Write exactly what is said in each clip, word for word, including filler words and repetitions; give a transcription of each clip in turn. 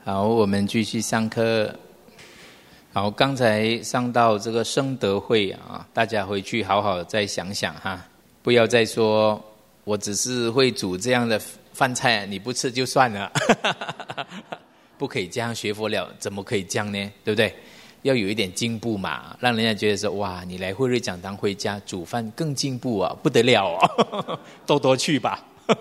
好，我们继续上课。好，刚才上到这个生德会啊，大家回去好好再想想哈，不要再说我只是会煮这样的饭菜，你不吃就算了，不可以这样学佛了，怎么可以这样呢？对不对？要有一点进步嘛，让人家觉得说哇，你来慧瑞讲堂回家煮饭更进步啊，不得了啊，多多去吧。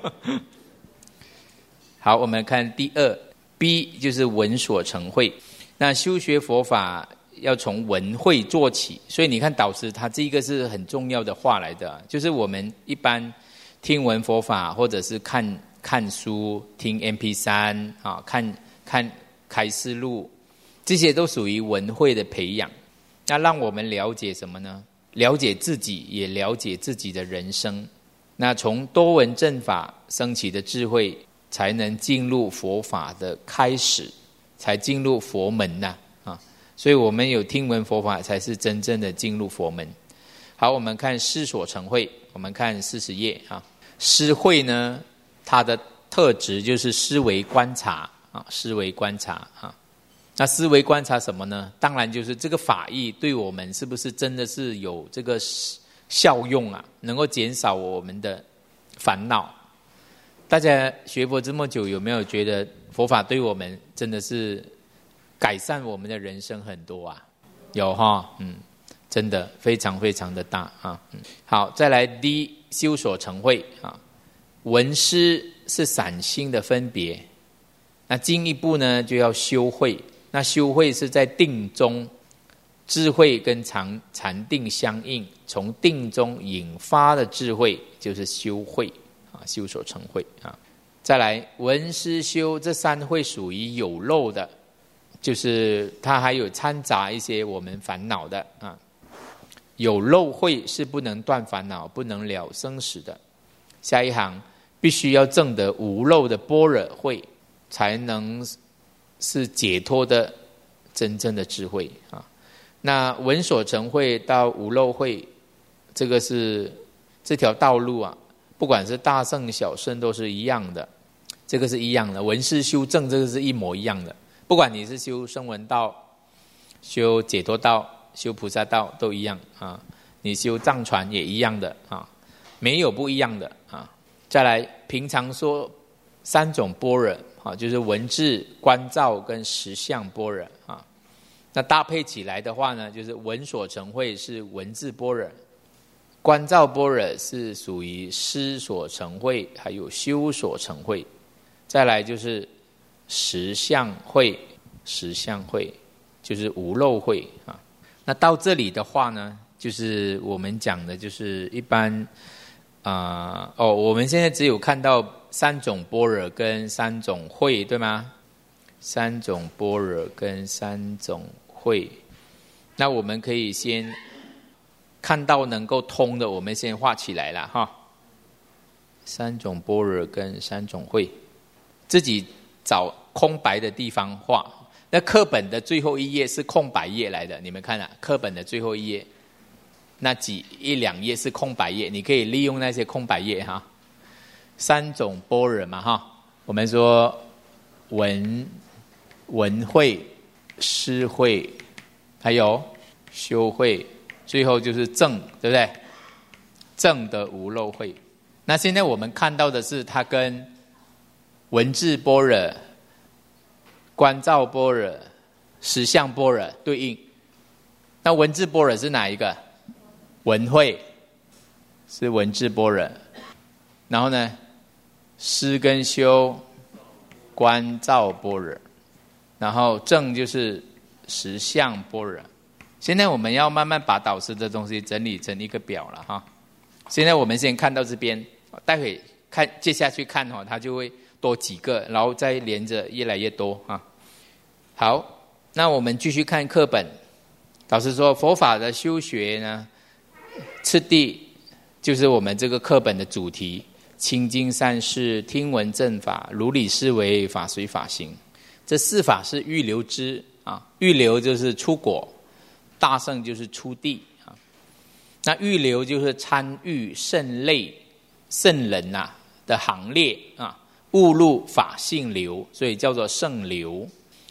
好，我们看第二 B 就是闻所成慧。那修学佛法要从闻慧做起，所以你看导师他这个是很重要的话来的，就是我们一般听闻佛法或者是看看书、听 M P 三 啊，看看开示录，这些都属于闻慧的培养。那让我们了解什么呢？了解自己，也了解自己的人生。那从多闻正法升起的智慧，才能进入佛法的开始，才进入佛门呐、啊！所以我们有听闻佛法，才是真正的进入佛门。好，我们看思所成慧，我们看四十页啊。思慧呢，它的特质就是思维观察啊，思维观察啊。那思维观察什么呢？当然就是这个法义对我们是不是真的是有这个效用啊？能够减少我们的烦恼。大家学佛这么久，有没有觉得佛法对我们真的是改善我们的人生很多啊？有哈，嗯，真的非常非常的大啊。嗯、好，再来 D 修所成慧啊。闻思是散心的分别，那进一步呢就要修慧。那修慧是在定中，智慧跟禅禅定相应，从定中引发的智慧就是修慧。修所成慧啊，再来闻思修这三慧属于有漏的，就是它还有掺杂一些我们烦恼的啊。有漏慧是不能断烦恼、不能了生死的。下一行必须要证得无漏的般若慧，才能是解脱的真正的智慧啊。那闻所成慧到无漏慧，这个是这条道路啊。不管是大圣小圣都是一样的，这个是一样的。闻思修证这个是一模一样的，不管你是修声闻道、修解脱道、修菩萨道都一样啊。你修藏传也一样的啊，没有不一样的啊。再来，平常说三种般若啊，就是文字、观照跟实相般若啊。那搭配起来的话呢，就是闻所成慧是文字般若。观照般若是属于思所成慧，还有修所成慧。再来就是实相慧，实相慧就是无漏慧啊。那到这里的话呢，就是我们讲的就是一般啊、呃、哦，我们现在只有看到三种般若跟三种慧，对吗？三种般若跟三种慧，那我们可以先看到能够通的，我们先画起来了哈。三种般若跟三种慧，自己找空白的地方画。那课本的最后一页是空白页来的，你们看啊，课本的最后一页，那几一两页是空白页，你可以利用那些空白页哈。三种般若嘛哈，我们说闻闻慧、思慧，还有修慧。最后就是证，对不对？证的无漏慧。那现在我们看到的是它跟文字般若、观照般若、实相般若对应。那文字般若是哪一个？闻慧是文字般若。然后呢，思跟修观照般若。然后证就是实相般若。现在我们要慢慢把导师的东西整理成一个表了哈。现在我们先看到这边，待会看接下去看哈，它就会多几个，然后再连着越来越多哈。好，那我们继续看课本。导师说，佛法的修学呢，次第就是我们这个课本的主题：清净善事、听闻正法、如理思维、法随法行。这四法是预流之啊，预流就是出果。大圣就是出地啊，那预流就是参与圣类圣人呐、啊、的行列啊，误入法性流，所以叫做圣流。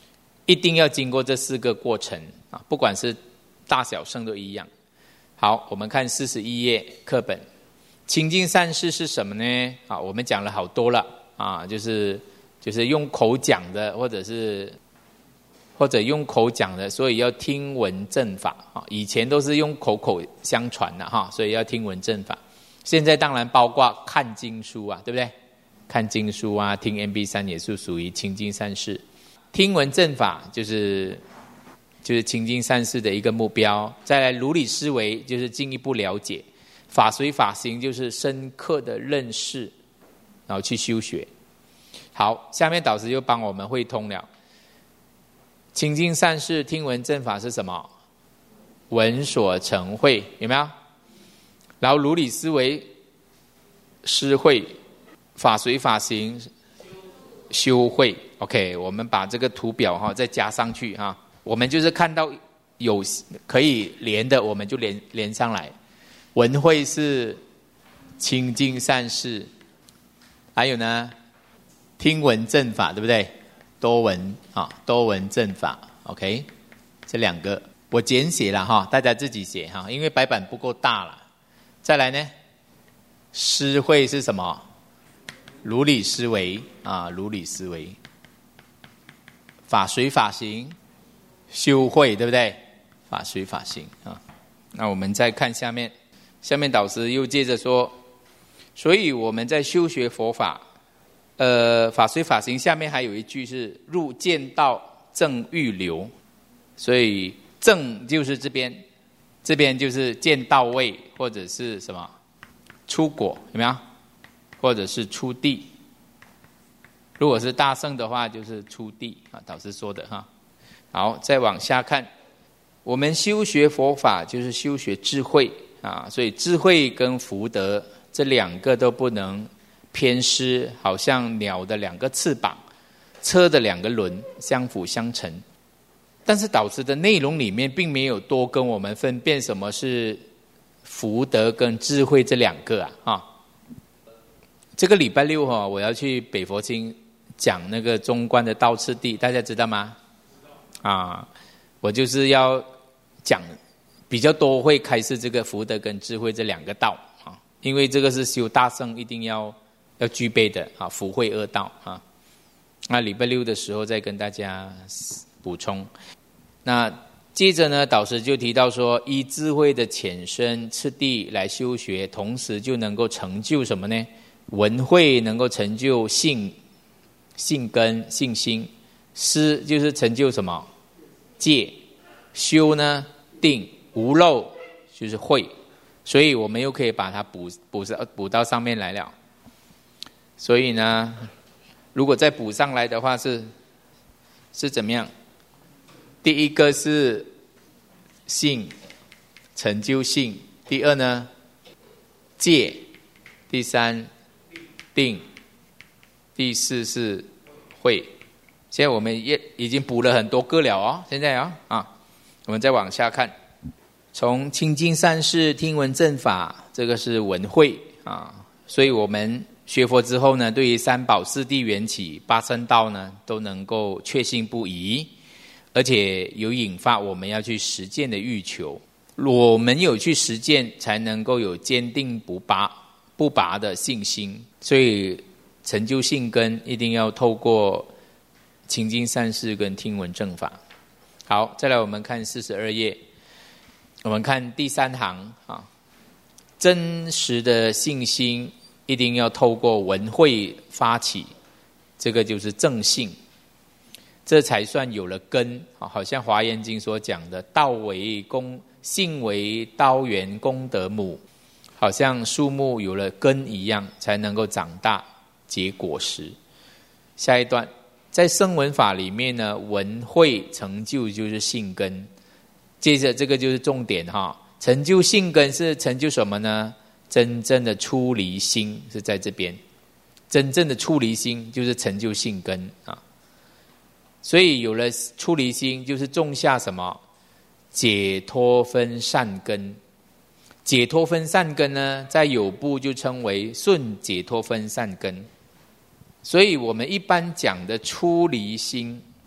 一定要经过这四个过程啊，不管是大小圣都一样。好，我们看四十一页课本，清净善事是什么呢？啊，我们讲了好多了啊，就是就是用口讲的，或者是或者用口讲的，所以要听闻正法啊。以前都是用口口相传的哈，所以要听闻正法。现在当然包括看经书啊，对不对？看经书啊，听 M P 三 也是属于清净善事。听闻正法就是就是清净善事的一个目标。再来如理思维，就是进一步了解。法随法行，就是深刻的认识，然后去修学。好，下面导师就帮我们汇通了。清净善事听闻正法是什么？闻所成慧，有没有？然后如理思维思慧，法随法行修慧。 OK， 我们把这个图表哈再加上去哈，我们就是看到有可以连的，我们就连连上来。闻慧是清净善事，还有呢听闻正法，对不对？多闻啊，多闻正法。 OK， 这两个我简写了哈，大家自己写哈，因为白板不够大了。再来呢，思慧是什么？如理思维啊，如理思维。法随法行，修慧，对不对？法随法行啊。那我们再看下面，下面导师又接着说，所以我们在修学佛法，呃，法随法行下面还有一句是入见道正欲流，所以正就是这边。这边就是见到位，或者是什么出果，有没有？或者是出地。如果是大圣的话，就是出地啊，导师说的哈。好，再往下看，我们修学佛法就是修学智慧啊，所以智慧跟福德这两个都不能偏失，好像鸟的两个翅膀，车的两个轮相辅相成。但是导师的内容里面并没有多跟我们分辨什么是福德跟智慧这两个啊。啊这个礼拜六哈、哦，我要去北佛清讲那个中观的道次第，大家知道吗？啊，我就是要讲比较多会开示这个福德跟智慧这两个道啊，因为这个是修大圣一定要要具备的啊，福慧二道啊。那礼拜六的时候再跟大家补充。那接着呢，导师就提到说，依智慧的浅深次第来修学，同时就能够成就什么呢？闻慧能够成就信信根信心，思就是成就什么？戒，修呢定，无漏就是慧，所以我们又可以把它补补补到上面来了。所以呢，如果再补上来的话是是怎么样？第一个是信，成就信；第二呢，戒；第三定；第四是慧。现在我们也已经补了很多个了哦。现在啊、哦、啊，我们再往下看，从清净善事听闻正法，这个是闻慧啊。所以我们学佛之后呢，对于三宝四谛缘起八圣道呢，都能够确信不疑。而且有引发我们要去实践的欲求，我们有去实践，才能够有坚定不拔不拔的信心。所以成就信根，一定要透过清净善事跟听闻正法。好，再来我们看四十二页，我们看第三行啊，真实的信心一定要透过闻慧发起，这个就是正信。这才算有了根，好像华严经所讲的道为功，性为刀源功德母，好像树木有了根一样，才能够长大结果实。下一段，在声闻法里面呢，闻慧成就就是信根。接着这个就是重点哈，成就信根是成就什么呢？真正的出离心是在这边，真正的出离心就是成就信根啊。所以有了出离心，就是种下什么？解脱分善根。解脱分善根呢，在有部就称为顺解脱分善根。所以我们一般讲的出离心，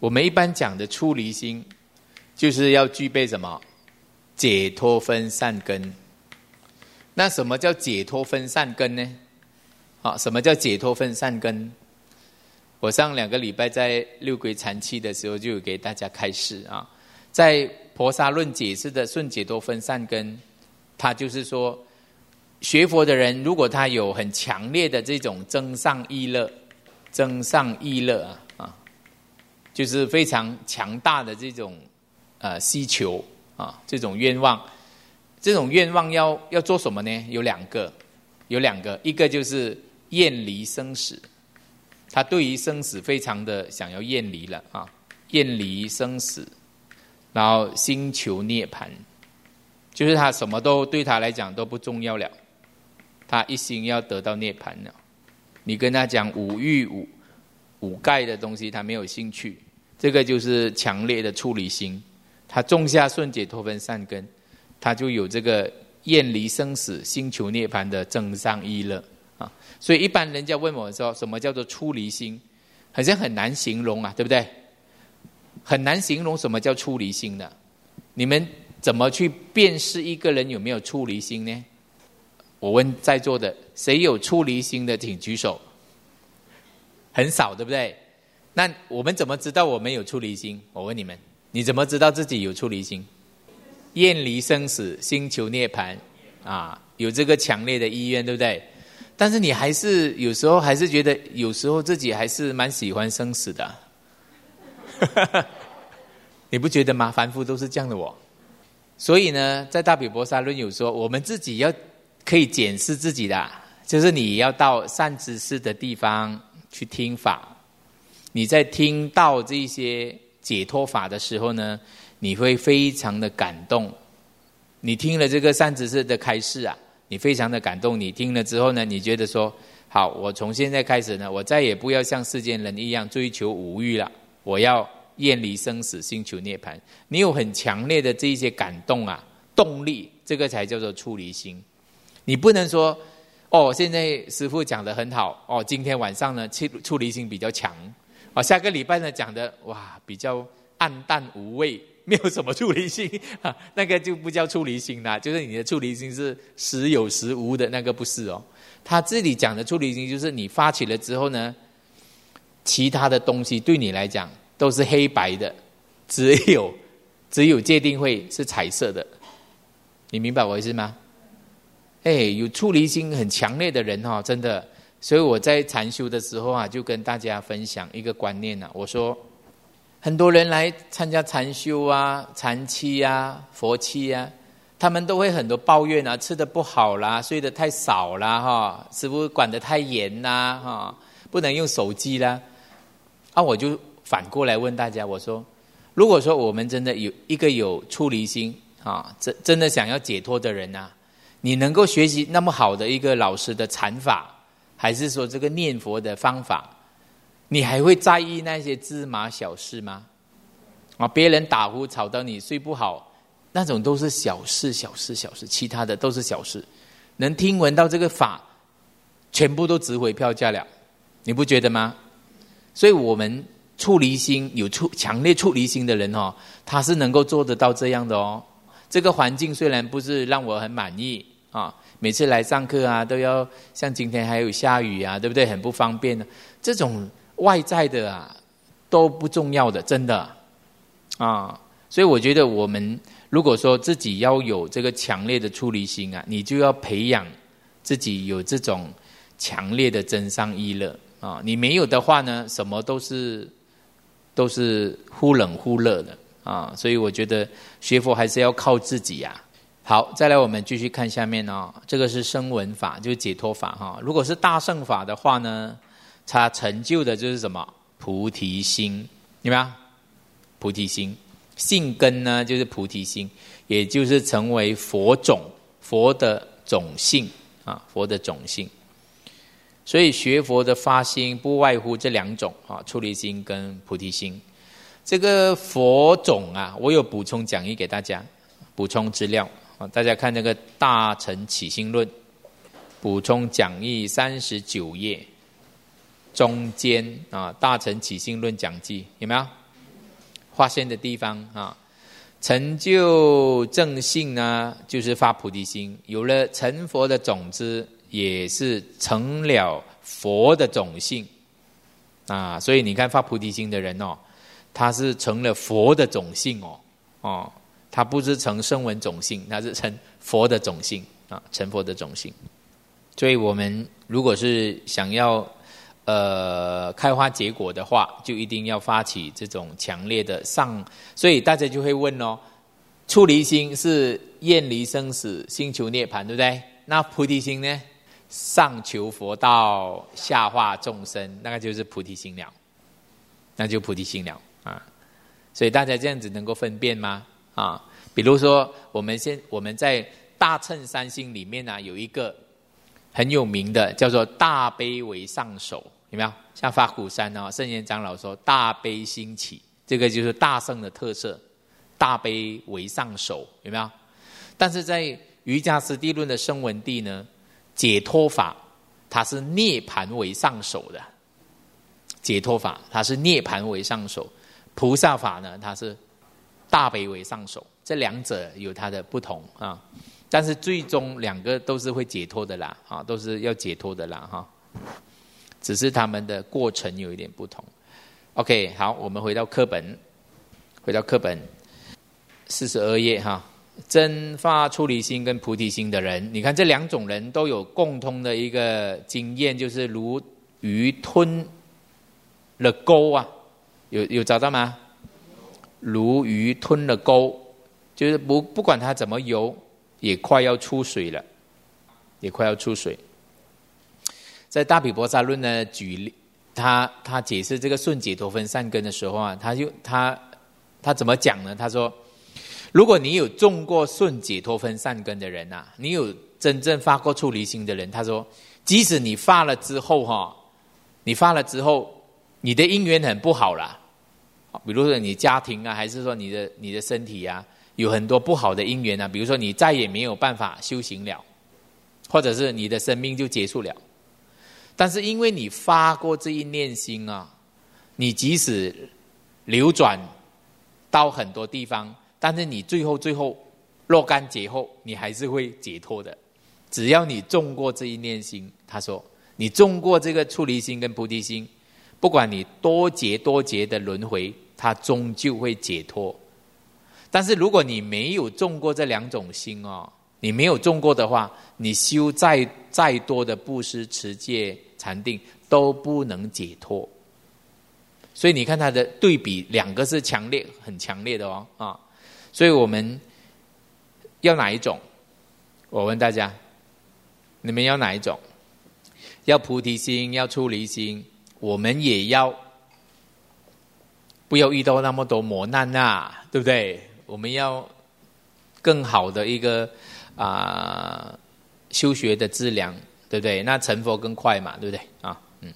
我们一般讲的出离心，就是要具备什么？解脱分善根。那什么叫解脱分善根呢？啊，什么叫解脱分善根？我上两个礼拜在六轨禅期的时候就有给大家开示啊，在婆沙论解释的顺解脱分善根，他就是说，学佛的人如果他有很强烈的这种增上意乐，增上意乐啊啊，就是非常强大的这种呃希求啊，这种愿望，这种愿望要要做什么呢？有两个，有两个，一个就是厌离生死，他对于生死非常的想要厌离了啊，厌离生死，然后心求涅槃，就是他什么都对他来讲都不重要了，他一心要得到涅槃了。你跟他讲五欲五五盖的东西，他没有兴趣，这个就是强烈的出离心。他种下顺解脱分善根，他就有这个厌离生死、心求涅槃的增上意乐啊。所以一般人家问我说，什么叫做出离心？好像很难形容啊，对不对？很难形容什么叫出离心的。你们怎么去辨识一个人有没有出离心呢？我问在座的，谁有出离心的请举手。很少，对不对？那我们怎么知道我们有出离心？我问你们，你怎么知道自己有出离心？厌离生死，心求涅槃啊，有这个强烈的意愿，对不对？但是你还是有时候还是觉得，有时候自己还是蛮喜欢生死的。你不觉得吗？凡夫都是这样的我。所以呢，在大毗婆沙论有说，我们自己要可以检视自己的，就是你要到善知识的地方去听法。你在听到这些解脱法的时候呢，你会非常的感动。你听了这个善知识的开示啊，你非常的感动。你听了之后呢，你觉得说，好，我从现在开始呢，我再也不要像世间人一样追求五欲了，我要厌离生死，心求涅槃。你有很强烈的这一些感动啊，动力，这个才叫做出离心。你不能说，哦，现在师父讲得很好，哦，今天晚上呢，出离心比较强，哦，下个礼拜呢讲的哇比较暗淡无味，没有什么出离心，啊，那个就不叫出离心啦，就是你的出离心是时有时无的，那个不是哦。他这里讲的出离心，就是你发起了之后呢，其他的东西对你来讲都是黑白的，只有只有戒定慧是彩色的，你明白我意思吗？哎，有出离心很强烈的人哈，真的。所以我在禅修的时候啊，就跟大家分享一个观念啊，我说，很多人来参加禅修啊、禅期啊、佛期啊，他们都会很多抱怨啊，吃得不好啦，睡得太少啦，哈，师父管得太严啦，哈，不能用手机啦。啊，我就反过来问大家，我说，如果说我们真的有一个有出离心啊，真真的想要解脱的人啊，你能够学习那么好的一个老师的禅法，还是说这个念佛的方法，你还会在意那些芝麻小事吗？啊，别人打呼吵到你睡不好，那种都是小事小事小事，其他的都是小事。能听闻到这个法，全部都值回票价了，你不觉得吗？所以我们出离心有出强烈出离心的人哦，他是能够做得到这样的哦。这个环境虽然不是让我很满意啊，每次来上课啊，都要像今天还有下雨啊，对不对？很不方便的。这种外在的啊，都不重要的，真的啊。所以我觉得我们如果说自己要有这个强烈的出离心啊，你就要培养自己有这种强烈的增上意乐啊。你没有的话呢，什么都是都是忽冷忽热的啊。所以我觉得学佛还是要靠自己呀、啊。好，再来我们继续看下面哦，这个是声闻法，就是解脱法哈。如果是大乘法的话呢，它成就的就是什么？菩提心，有没有？菩提心，性根呢就是菩提心，也就是成为佛种，佛的种性啊，佛的种性。所以学佛的发心不外乎这两种啊，出离心跟菩提心。这个佛种啊，我有补充讲义给大家，补充资料。大家看那个《大乘起心论》补充讲义三十九页中间啊，《大乘起心论讲记》有没有？ 发现的地方啊。成就正性呢，就是发菩提心，有了成佛的种子，也是成了佛的种性啊。所以你看发菩提心的人哦，他是成了佛的种性哦，哦，他不是成声闻种性，他是成佛的种性啊，成佛的种性。所以我们如果是想要呃开花结果的话，就一定要发起这种强烈的上，所以大家就会问哦，出离心是厌离生死，心求涅槃，对不对？那菩提心呢？上求佛道，下化众生，那个就是菩提心了，那就菩提心了啊。所以大家这样子能够分辨吗？啊，比如说我们现我们在大乘三星里面呢、啊，有一个很有名的叫做大悲为上首，有没有？像法鼓山哦，圣严长老说大悲兴起，这个就是大乘的特色，大悲为上首，有没有？但是在瑜伽师地论的声闻地呢，解脱法它是涅槃为上首的，解脱法它是涅槃为上首，菩萨法呢它是大悲为上首，这两者有它的不同啊。但是最终两个都是会解脱的啦，啊，都是要解脱的啦，哈，只是他们的过程有一点不同。OK， 好，我们回到课本，回到课本四十二页哈，真发出离心跟菩提心的人，你看这两种人都有共通的一个经验，就是如鱼吞了钩啊，有有找到吗？如鱼吞了钩，就是不不管它怎么游，也快要出水了，也快要出水。在大毗婆沙论呢，举例，他他解释这个顺解脱分善根的时候啊，他就他他怎么讲呢？他说，如果你有种过顺解脱分善根的人啊，你有真正发过出离心的人，他说，即使你发了之后哈，你发了之后，你的因缘很不好啦，比如说你家庭啊，还是说你的你的身体啊。有很多不好的因缘啊，比如说你再也没有办法修行了，或者是你的生命就结束了。但是因为你发过这一念心啊，你即使流转到很多地方，但是你最后最后若干劫后，你还是会解脱的。只要你种过这一念心，他说你种过这个出离心跟菩提心，不管你多劫多劫的轮回，它终究会解脱。但是如果你没有种过这两种心哦，你没有种过的话，你修再再多的布施、持戒、禅定都不能解脱。所以你看它的对比，两个是强烈、很强烈的哦啊。所以我们要哪一种？我问大家，你们要哪一种？要菩提心，要出离心，我们也要不要遇到那么多磨难啊，对不对？我们要更好的一个啊、呃、修学的质量，对不对？那成佛更快嘛，对不对啊？嗯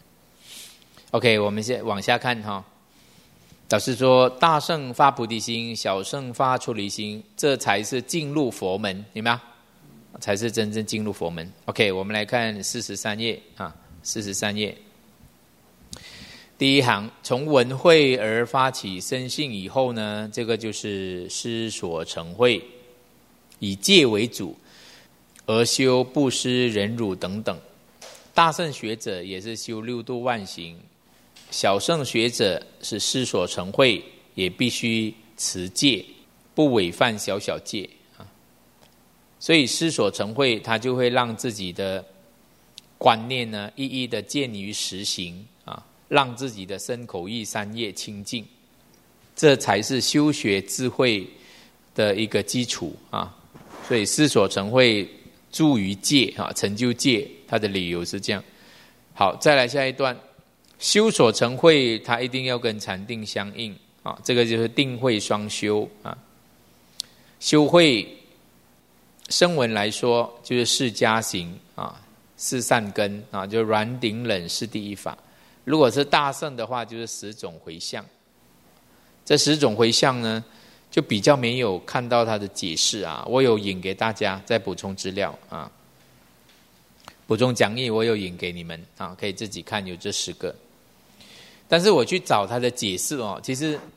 ，OK， 我们先往下看哈。导师说，大圣发菩提心，小圣发出离心，这才是进入佛门，有没有？才是真正进入佛门。OK， 我们来看四十三页啊，四十三页。第一行，从闻慧而发起生信以后呢，这个就是师所成慧，以戒为主，而修布施、忍辱等等。大圣学者也是修六度万行，小圣学者是师所成慧，也必须持戒，不违犯小小戒啊。所以师所成慧，他就会让自己的观念呢，一一的见于实行啊。让自己的身口意三业清净，这才是修学智慧的一个基础啊！所以师所成慧助于戒啊，成就戒，它的理由是这样。好，再来下一段，修所成慧，它一定要跟禅定相应啊，这个就是定慧双修啊。修慧，声闻来说就是四加行啊，四善根啊，就软顶忍是第一法。如果是大圣的话，就是十种回向。这十种回向呢，就比较没有看到它的解释啊。我有引给大家，再补充资料啊，补充讲义我有引给你们啊，可以自己看，有这十个。但是我去找它的解释哦，其实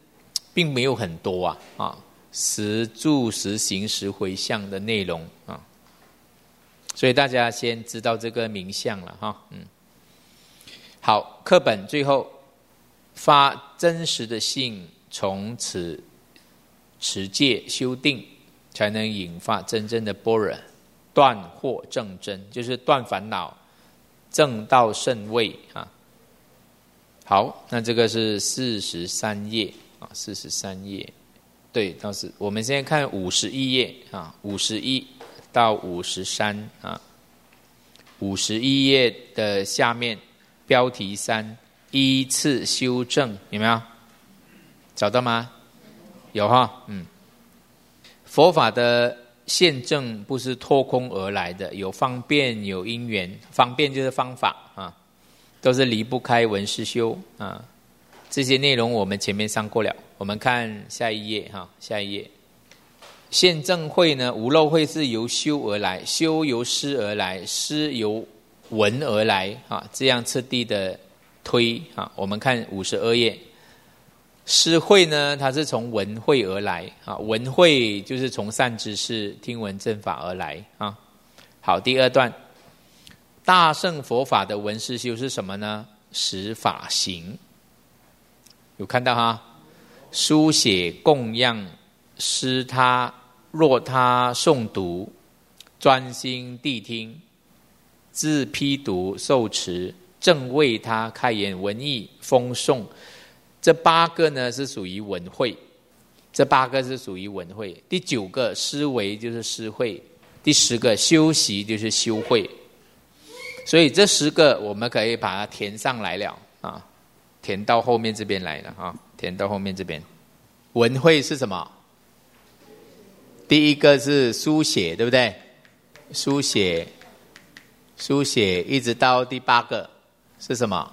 并没有很多啊啊，十住十行十回向的内容啊，所以大家先知道这个名相了哈，嗯，好，课本最后发真实的性，从此持戒修定，才能引发真正的般若，断惑正真，就是断烦恼，正道甚位啊。好，那这个是四十三页啊，四十三页，对，倒是我们现在看五十一页啊，五十一到五十三啊，五十一页的下面标题三，依次修正，有没有？找到吗？有哈，嗯，佛法的现证不是脱空而来的，有方便，有因缘，方便就是方法啊。都是离不开闻思修啊，这些内容我们前面上过了。我们看下一页哈，下一页。现证慧呢，无漏慧是由修而来，修由思而来，思由闻而来啊，这样次第的推啊。我们看五十二页，思慧呢，它是从闻慧而来啊，闻慧就是从善知识听闻正法而来啊。好，第二段。大乘佛法的闻思修是什么呢？十法行，有看到哈？书写供养，施他若他诵读，专心谛听，自批读受持，正为他开言文义封诵，这八个呢是属于闻慧，这八个是属于闻慧。第九个思维就是思慧，第十个修习就是修慧。所以这十个我们可以把它填上来了啊，填到后面这边来了啊，填到后面这边。闻慧是什么？第一个是书写，对不对？书写，书写一直到第八个是什么？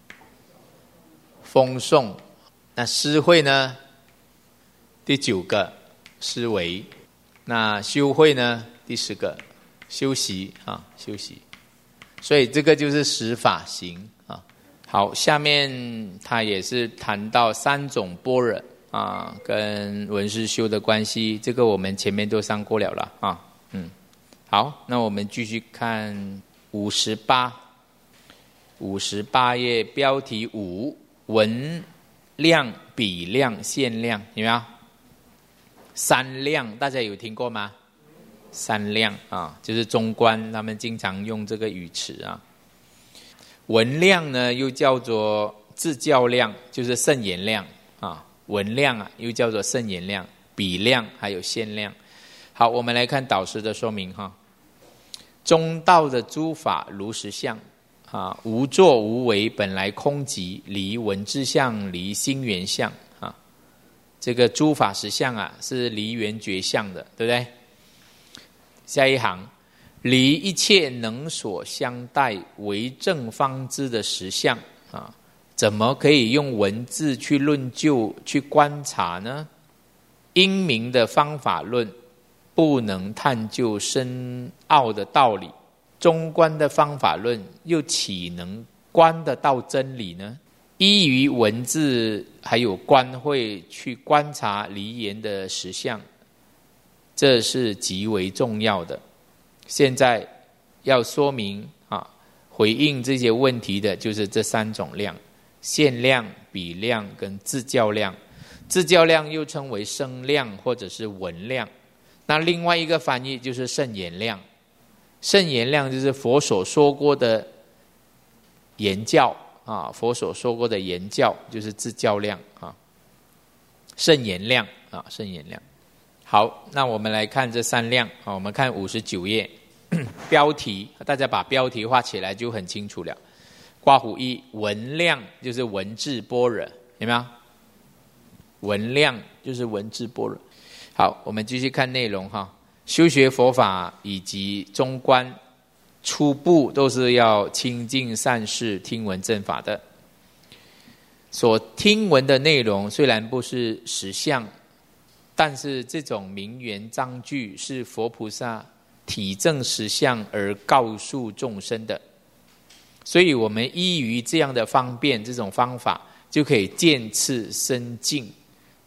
封诵。那思慧呢？第九个思维。那修慧呢？第十个修习啊，修习。所以这个就是十法行啊。好，下面他也是谈到三种般若啊，跟闻思修的关系，这个我们前面都上过了了啊。嗯，好，那我们继续看五十八，五十八页标题五，闻量、比量、限量，有没有？三量大家有听过吗？三量啊，就是中观他们经常用这个语词啊。闻量呢，又叫做自教量，就是圣言量啊。闻量啊，又叫做圣言量、比量，还有限量。好，我们来看导师的说明哈。中道的诸法如实相啊，无作无为，本来空寂，离闻之相，离心缘相啊。这个诸法实相啊，是离缘觉相的，对不对？下一行，离一切能所相待为正方知的实相啊，怎么可以用文字去论究、去观察呢？因明的方法论不能探究深奥的道理，中观的方法论又岂能观得到真理呢？依于文字还有观慧去观察离言的实相，这是极为重要的。现在要说明啊，回应这些问题的就是这三种量：限量、比量跟自教量。自教量又称为声量或者是闻量。那另外一个翻译就是圣言量。圣言量就是佛所说过的言教啊，佛所说过的言教就是自教量啊，圣言量啊，圣言量。好，那我们来看这三量啊，我们看五十九页标题，大家把标题画起来就很清楚了。括弧一，闻量就是文字般若，有没有？闻量就是文字般若。好，我们继续看内容哈。修学佛法以及中观，初步都是要亲近善事，听闻正法的。所听闻的内容虽然不是实相，但是这种名言章句是佛菩萨体证实相而告诉众生的，所以我们依于这样的方便这种方法，就可以渐次深进，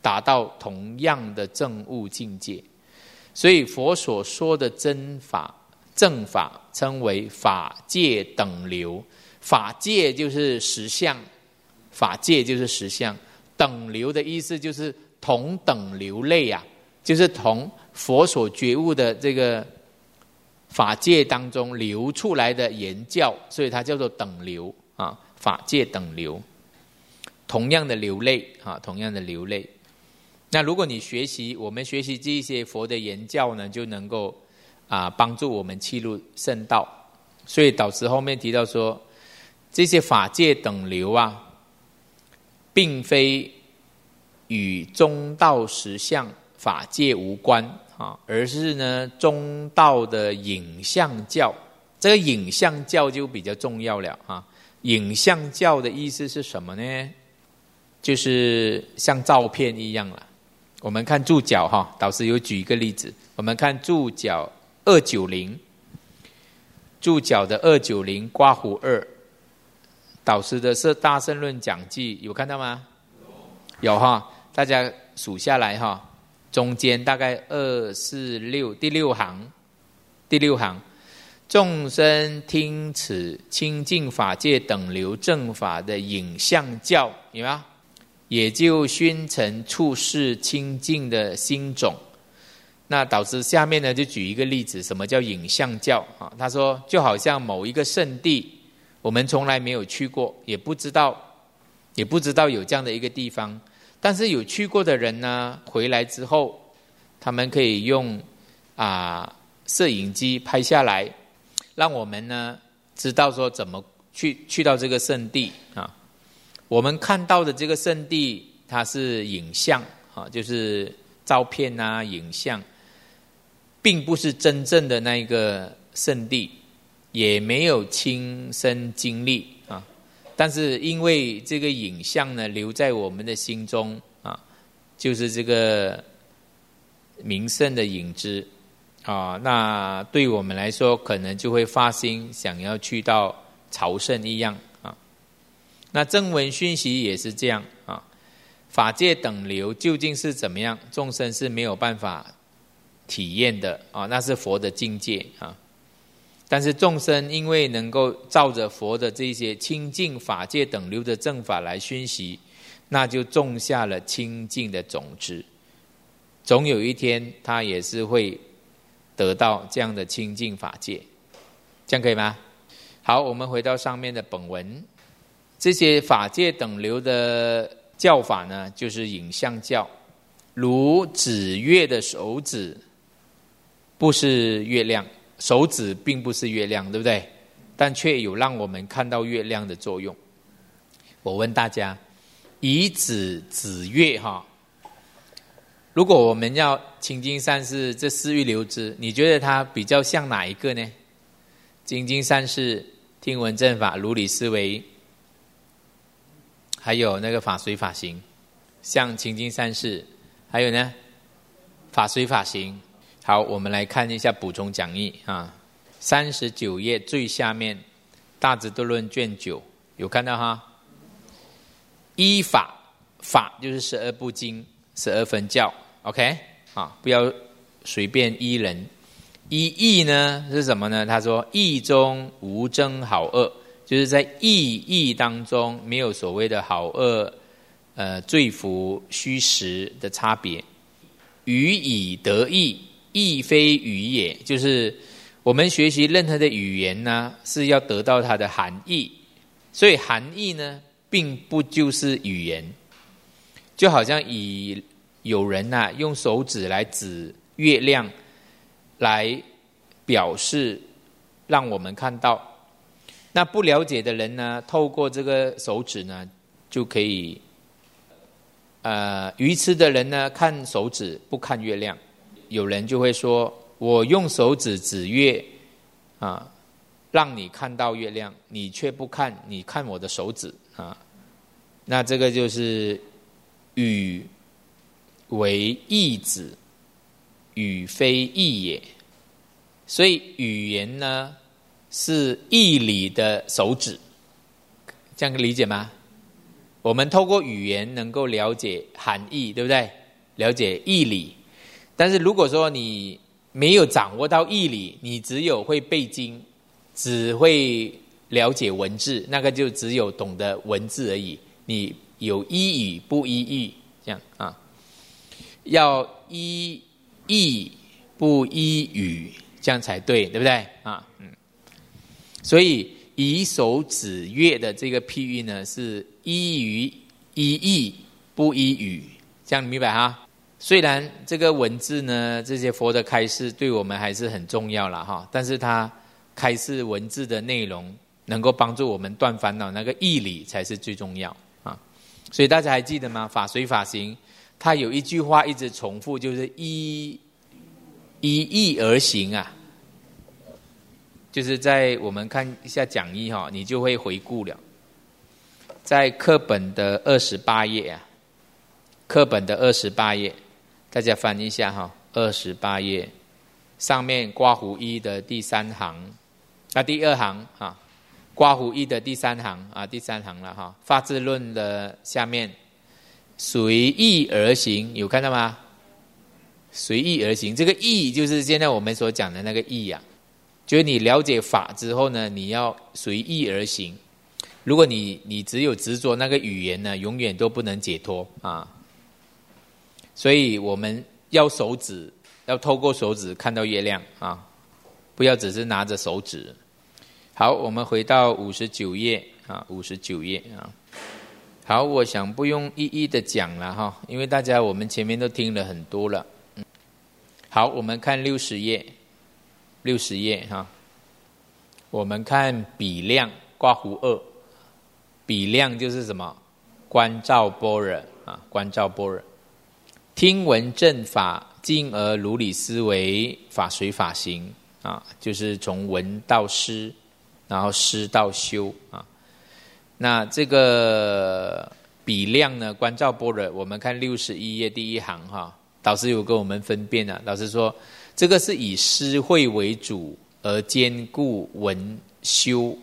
达到同样的证悟境界。所以佛所说的真法正法称为法界等流，法界就是实相，法界就是实相，等流的意思就是同等流类啊，就是同佛所觉悟的这个法界当中流出来的言教，所以它叫做等流啊，法界等流，同样的流类啊，同样的流类。那如果你学习，我们学习这些佛的言教呢，就能够啊帮助我们契入圣道。所以导师后面提到说，这些法界等流啊，并非与中道实相法界无关啊，而是呢中道的影像教。这个影像教就比较重要了啊。影像教的意思是什么呢？就是像照片一样了。我们看注脚哈，导师有举一个例子，我们看注脚二九零，注脚的二九零刮胡二，导师的是大乘论讲记，有看到吗？有哈，大家数下来哈，中间大概二四六第六行，第六行，众生听此清净法界等流正法的影像教，有没有？也就熏成处世清净的心种。那导师下面呢就举一个例子，什么叫影像教啊？他说就好像某一个圣地，我们从来没有去过，也不知道也不知道有这样的一个地方，但是有去过的人呢，回来之后他们可以用啊摄影机拍下来，让我们呢知道说怎么去去到这个圣地啊。我们看到的这个圣地，它是影像啊，就是照片啊、影像，并不是真正的那一个圣地，也没有亲身经历啊。但是因为这个影像呢，留在我们的心中啊，就是这个名胜的影子啊，那对我们来说，可能就会发心想要去到朝圣一样。那正文讯息也是这样啊，法界等流究竟是怎么样，众生是没有办法体验的啊，那是佛的境界啊。但是众生因为能够照着佛的这些清净法界等流的正法来熏习，那就种下了清净的种子，总有一天他也是会得到这样的清净法界，这样可以吗？好，我们回到上面的本文。这些法界等流的教法呢，就是影像教，如指月的手指不是月亮，手指并不是月亮，对不对？但却有让我们看到月亮的作用。我问大家，以指指月哈，如果我们要清净善事这四欲流支，你觉得它比较像哪一个呢？清净善事、听闻正法、如理思维，还有那个法随法行，像清净善事，还有呢法随法行。好，我们来看一下补充讲义啊，三十九页最下面，大智度论卷九，有看到哈？依法，法就是十二部经、十二分教 ，OK 啊，不要随便依人。依义呢是什么呢？他说义中无争好恶。就是在义义当中没有所谓的好恶、呃罪福、虚实的差别。语以得义，义非语也，就是我们学习任何的语言呢，是要得到它的含义。所以含义呢，并不就是语言。就好像以有人啊用手指来指月亮，来表示让我们看到。那不了解的人呢，透过这个手指呢，就可以，呃，愚痴的人呢，看手指不看月亮。有人就会说，我用手指指月，啊，让你看到月亮，你却不看，你看我的手指啊。那这个就是语为义指，语非义也。所以语言呢，是义理的手指，这样理解吗？ 我们透过语言能够了解含义，对不对？了解义理。但是如果说你没有掌握到义理，你只有会背经，只会了解文字，那个就只有懂得文字而已。你有依语不依义，这样啊，要依义不依语，这样才对，对不对啊？嗯，所以以手指月的这个譬喻呢，是依语依义不依语，这样你明白哈？虽然这个文字呢，这些佛的开示对我们还是很重要啦哈，但是它开示文字的内容能够帮助我们断烦恼，那个义理才是最重要啊。所以大家还记得吗？法随法行，它有一句话一直重复，就是依依义而行啊。就是在我们看一下讲义哈，你就会回顾了，在课本的二十八页啊，课本的二十八页。大家翻一下哈，二十八页上面刮胡一的第三行啊，第二行啊，刮胡一的第三行啊，第三行了哈。发智论的下面随意而行，有看到吗？随意而行，这个意就是现在我们所讲的那个意啊，就是你了解法之后呢，你要随意而行。如果你你只有执着那个语言呢，永远都不能解脱啊。所以我们要手指，要透过手指看到月亮啊，不要只是拿着手指。好，我们回到五十九页啊，五十九页啊。好，我想不用一一的讲了哈，因为大家我们前面都听了很多了。嗯、好，我们看六十页，六十页哈。我们看比量刮胡二，比量就是什么？观照般若啊，观照般若。听闻正法，进而如理思维，法随法行啊，就是从闻到思，然后思到修啊。那这个比量呢，观照般若，我们看六十一页第一行哈，导师有跟我们分辨啊，导师说这个是以思慧为主，而兼顾闻修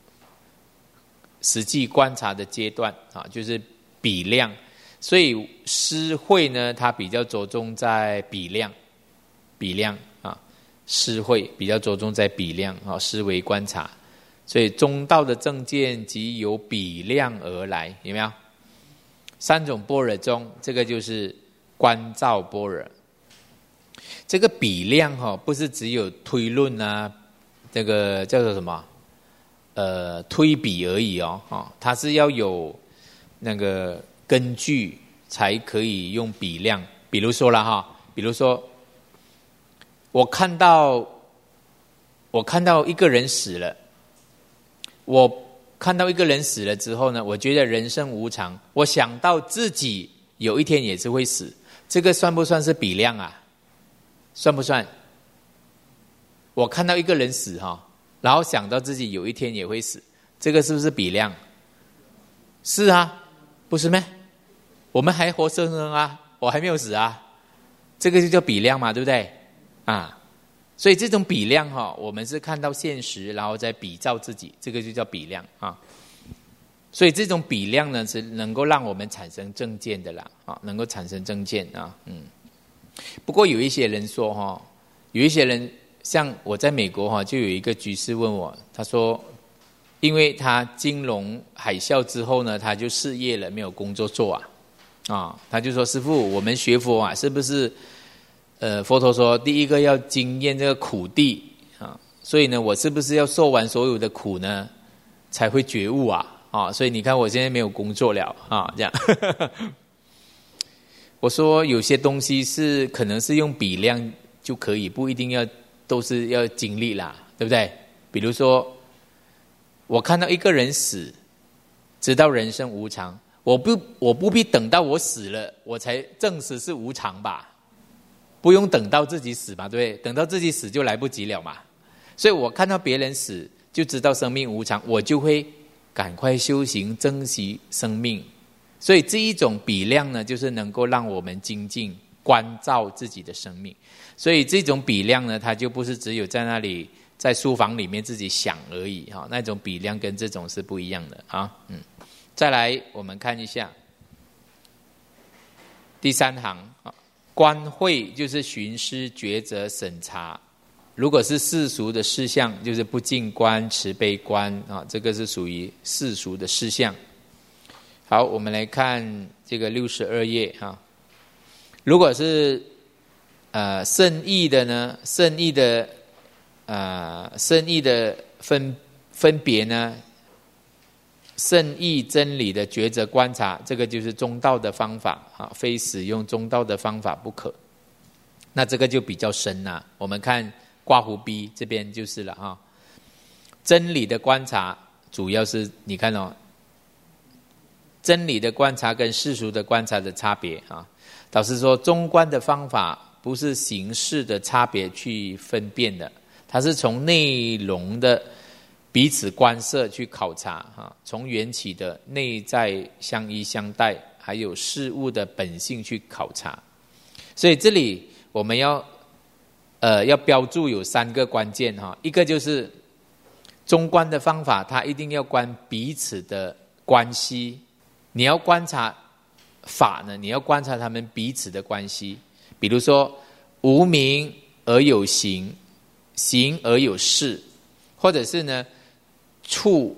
实际观察的阶段啊，就是比量。所以思慧呢，它比较着重在比量，比量啊，思慧比较着重在比量啊，思维观察。所以中道的正见即由比量而来，有没有？三种般若中，这个就是观照般若。这个比量哈、哦，不是只有推论啊，这个叫做什么？呃，推比而已哦，哦，它是要有那个根据才可以用比量。比如说了哈，比如说我看到我看到一个人死了，我看到一个人死了之后呢，我觉得人生无常，我想到自己有一天也是会死，这个算不算是比量啊？算不算？我看到一个人死哈，然后想到自己有一天也会死，这个是不是比量？是啊，不是咩？我们还活生生啊，我还没有死啊，这个就叫比量嘛，对不对？啊，所以这种比量哈，我们是看到现实，然后再比照自己，这个就叫比量啊。所以这种比量呢，是能够让我们产生正见的啦，啊，能够产生正见啊，嗯。不过有一些人说哈，有一些人像我在美国哈，就有一个居士问我，他说，因为他金融海啸之后呢，他就失业了，没有工作做啊。啊，他就说师父，我们学佛啊，是不是？呃，佛陀说，第一个要经验这个苦地啊，所以呢，我是不是要受完所有的苦呢，才会觉悟啊？啊，所以你看我现在没有工作了啊，这样。我说有些东西是可能是用比量就可以，不一定要都是要经历啦，对不对？比如说，我看到一个人死，知道人生无常。我不我不必等到我死了，我才证实是无常吧？不用等到自己死嘛，对不对？等到自己死就来不及了嘛。所以我看到别人死，就知道生命无常，我就会赶快修行，珍惜生命。所以这一种比量呢，就是能够让我们精进关照自己的生命。所以这种比量呢，它就不是只有在那里在书房里面自己想而已哈，那种比量跟这种是不一样的啊，嗯。 再来我们看一下第三行啊，观会就是寻思抉择审查。如果是世俗的事项，就是不净观、慈悲观啊，这个是属于世俗的事项。好，我们来看这个六十二页哈。如果是呃圣义的呢，圣义的呃圣义的分分别呢，圣义真理的抉择观察，这个就是中道的方法啊，非使用中道的方法不可。那这个就比较深啦、啊。我们看刮胡 B 这边就是了哈。真理的观察主要是你看哦，真理的观察跟世俗的观察的差别啊。导师说，中观的方法不是形式的差别去分辨的，它是从内容的彼此观摄去考察哈，从缘起的内在相依相待，还有事物的本性去考察。所以这里我们要呃要标注有三个关键哈，一个就是中观的方法，它一定要观彼此的关系。你要观察法呢，你要观察他们彼此的关系。比如说，无名而有形，形而有事，或者是呢，触、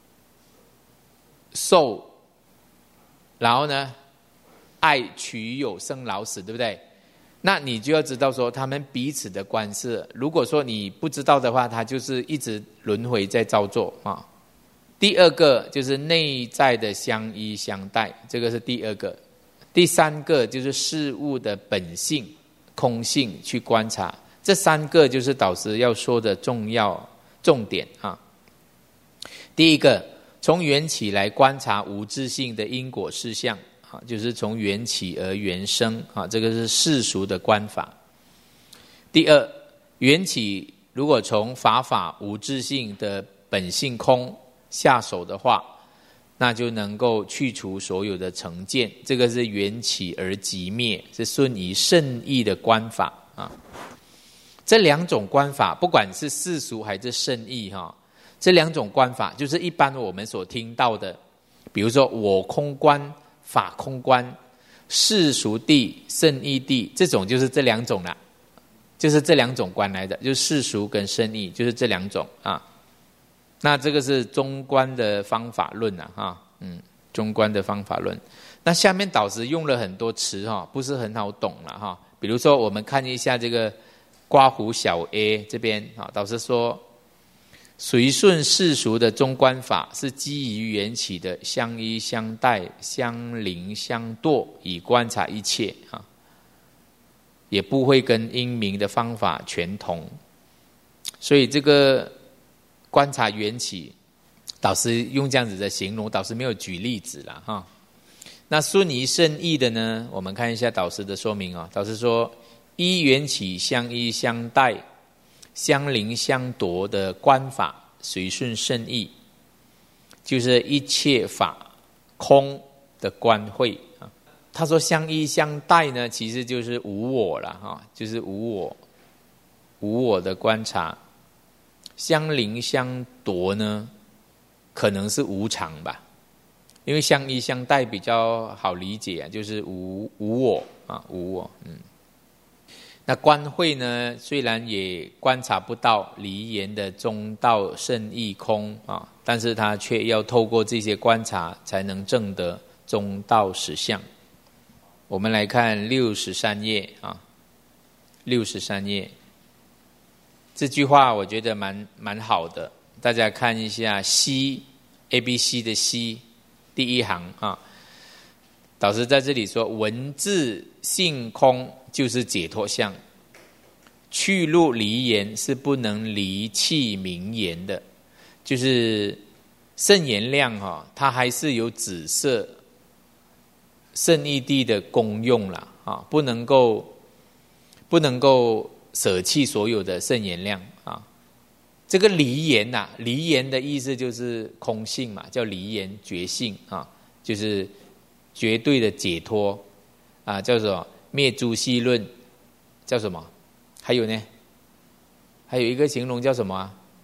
受，然后呢，爱、取、有、生、老、死，对不对？那你就要知道说他们彼此的关系。如果说你不知道的话，他就是一直轮回在造作啊。第二个就是内在的相依相待，这个是第二个。第三个就是事物的本性、空性去观察。这三个就是导师要说的重要重点啊。第一个，从缘起来观察无自性的因果事项啊，就是从缘起而缘生啊，这个是世俗的观法。第二，缘起如果从法法无自性的本性空下手的话，那就能够去除所有的成见，这个是缘起而即灭，是顺于圣义的观法啊。这两种观法，不管是世俗还是圣义哈，这两种观法就是一般我们所听到的，比如说我空观、法空观、世俗谛、圣义谛，这种就是这两种啦，就是这两种观来的，就是世俗跟圣义，就是这两种啊。那这个是中观的方法论啊，哈，嗯，中观的方法论。那下面导师用了很多词哈，不是很好懂了哈。比如说，我们看一下这个刮胡小 a 这边啊，导师说，随顺世俗的中观法是基于缘起的相依相待、相邻相堕，以观察一切啊，也不会跟因明的方法全同。所以这个观察缘起，导师用这样子的形容，导师没有举例子了哈。那顺于圣义的呢，我们看一下导师的说明啊。导师说，依缘起相依相待、相邻相夺的观法，随顺圣义，就是一切法空的观慧啊。他说相依相待呢，其实就是无我了哈，就是无我，无我的观察。相邻相夺呢，可能是无常吧，因为相依相待比较好理解啊，就是无无我啊，无我。嗯，那观慧呢，虽然也观察不到离言的中道圣义空啊，但是他却要透过这些观察，才能证得中道实相。我们来看六十三页啊，六十三页。这句话我觉得蛮蛮好的，大家看一下 C A B C 的 C 第一行啊，导师在这里说，文字性空就是解脱相，去入离言是不能离弃名言的，就是圣言量哈、哦，它还是有紫色圣义谛的功用啦啊，不能够不能够舍弃所有的圣言量啊。这个离言呐、啊，离言的意思就是空性嘛，叫离言觉性啊，就是绝对的解脱啊，叫什么灭诸系论，叫什么？还有呢？还有一个形容叫什么啊？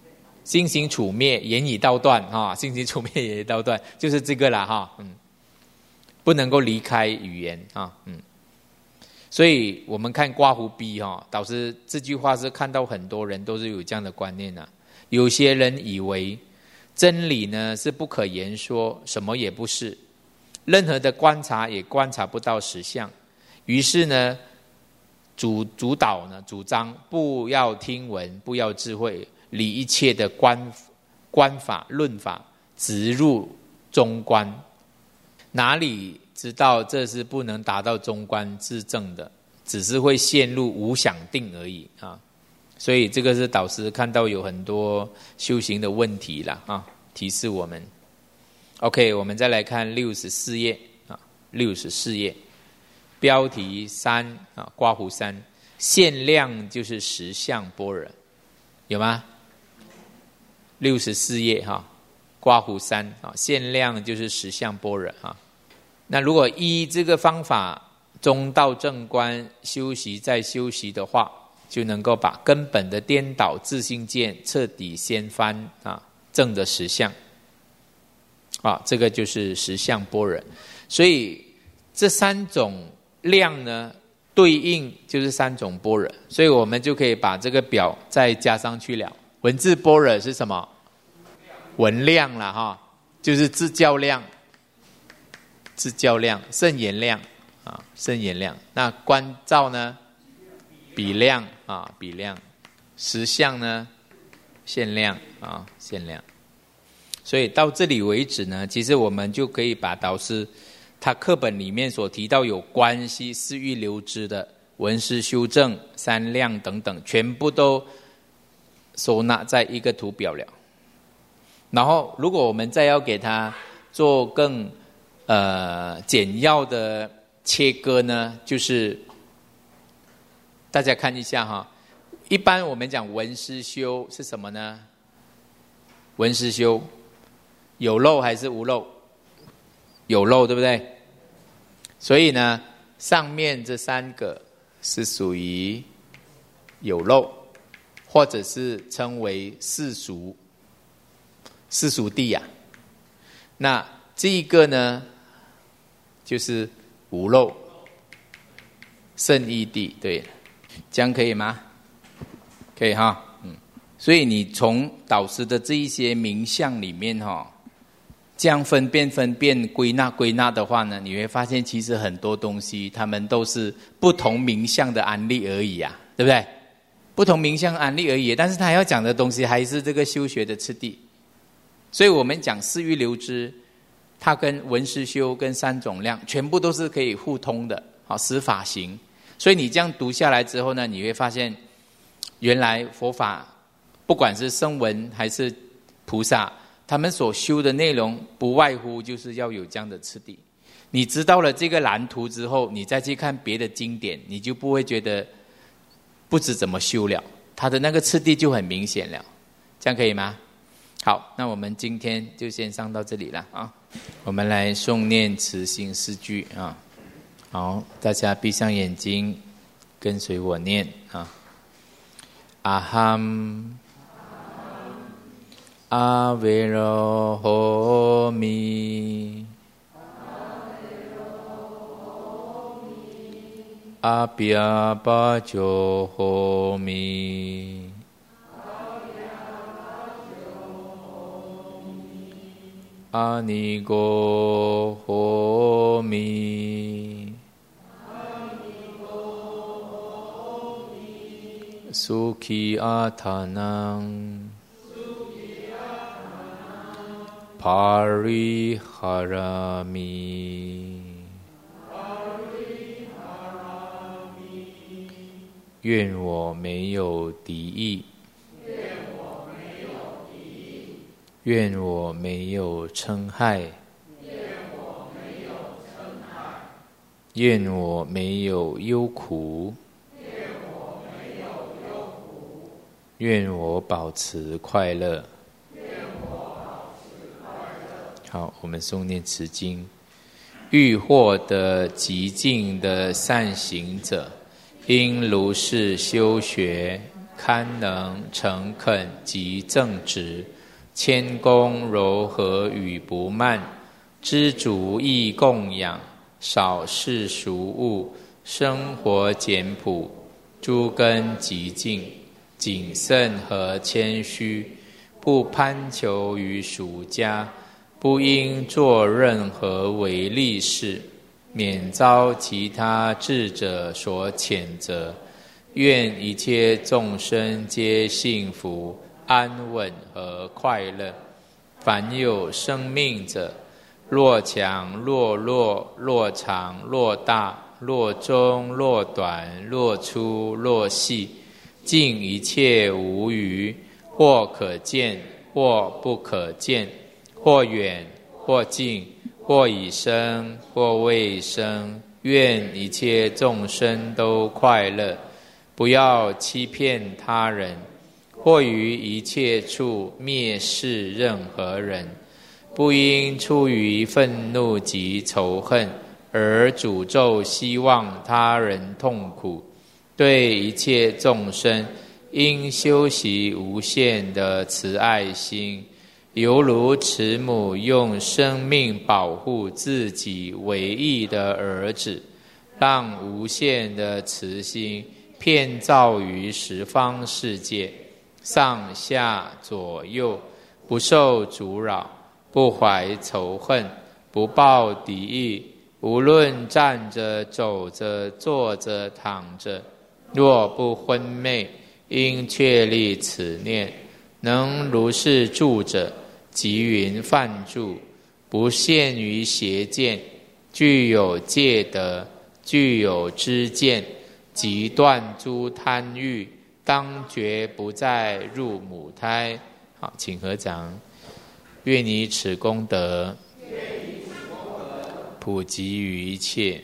心行处灭，言语道断哈，心行处灭，言语道断，就是这个啦哈，嗯，不能够离开语言啊，嗯，所以我们看刮胡逼哈，导师这句话是看到很多人都是有这样的观念啊，有些人以为真理呢是不可言说，什么也不是，任何的观察也观察不到实相，于是呢主主导呢主张不要听闻，不要智慧，理一切的观观法论法，直入中观。哪里知道这是不能达到中观自证的，只是会陷入无想定而已啊！所以这个是导师看到有很多修行的问题啦啊，提示我们。OK， 我们再来看六十四页啊，六十四页，标题三啊，刮胡三，限量就是实相般若，有吗？六十四页哈，刮胡三啊，限量就是实相般若哈。那如果依这个方法中道正观修习再修习的话，就能够把根本的颠倒自性见彻底掀翻啊，正的实相啊，这个就是实相般若。所以这三种量呢，对应就是三种般若，所以我们就可以把这个表再加上去了。文字般若是什么？文量啦哈，就是自教量。自教量、圣言量啊，圣言量。那观照呢？比量啊，比量。实相呢？限量啊，限量。所以到这里为止呢，其实我们就可以把导师他课本里面所提到有关系四欲流支的文思修正、三量等等，全部都收纳在一个图表了。然后，如果我们再要给他做更呃，简要的切割呢，就是大家看一下哈。一般我们讲文思修是什么呢？文思修有漏还是无漏？有漏，对不对？所以呢，上面这三个是属于有漏，或者是称为世俗世俗谛呀。那这一个呢？就是无漏圣义谛，对，这样可以吗？可以哈，嗯，所以你从导师的这一些名相里面哈，这样分辨分辨归纳归纳的话呢，你会发现其实很多东西他们都是不同名相的案例而已啊，对不对？不同名相案例而已，但是他要讲的东西还是这个修学的次第。所以我们讲四欲流支，它跟文思修跟三种量全部都是可以互通的，好，十法行。所以你这样读下来之后呢，你会发现原来佛法不管是声闻还是菩萨，他们所修的内容不外乎就是要有这样的次第。你知道了这个蓝图之后，你再去看别的经典，你就不会觉得不知怎么修了，它的那个次第就很明显了。这样可以吗？好，那我们今天就先上到这里了啊。我们来诵念慈心四句啊。好，大家闭上眼睛，跟随我念啊。阿含阿维罗诃弥，阿比阿巴鸠诃弥，阿尼cô诃弥，苏ခိ阿他囊，帕ရိ哈拉弥，愿我没有敌意，愿我没有嗔害，愿我没有忧苦，愿我保持快乐。好，我们诵念慈经。欲获得极尽的善行者，应如是修学， 堪能诚恳及正直，谦恭柔和与不慢，知足易供养，少世俗物，生活简朴，诸根极净，谨慎和谦虚，不攀求于俗家，不应做任何违例事，免遭其他智者所谴责。愿一切众生皆幸福、安稳和快乐。凡有生命者，若强若弱，若长若大，若中若短，若粗若细，尽一切无余，或可见，或不可见，或远或近，或已生，或未生。愿一切众生都快乐，不要欺骗他人，或于一切处蔑视任何人，不应出于愤怒及仇恨而诅咒希望他人痛苦。对一切众生应修习无限的慈爱心，犹如慈母用生命保护自己唯一的儿子，让无限的慈心遍照于十方世界，上下左右，不受阻扰，不怀仇恨，不抱敌意，无论站着、走着、坐着、躺着，若不昏昧，应确立此念。能如是住者，即云梵住，不陷于邪见，具有戒德，具有知见，即断诸贪欲，当觉不再入母胎。好，请合掌。愿以此功德，普及于一切，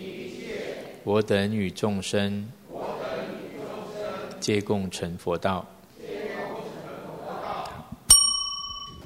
我等与众生，皆共成佛道。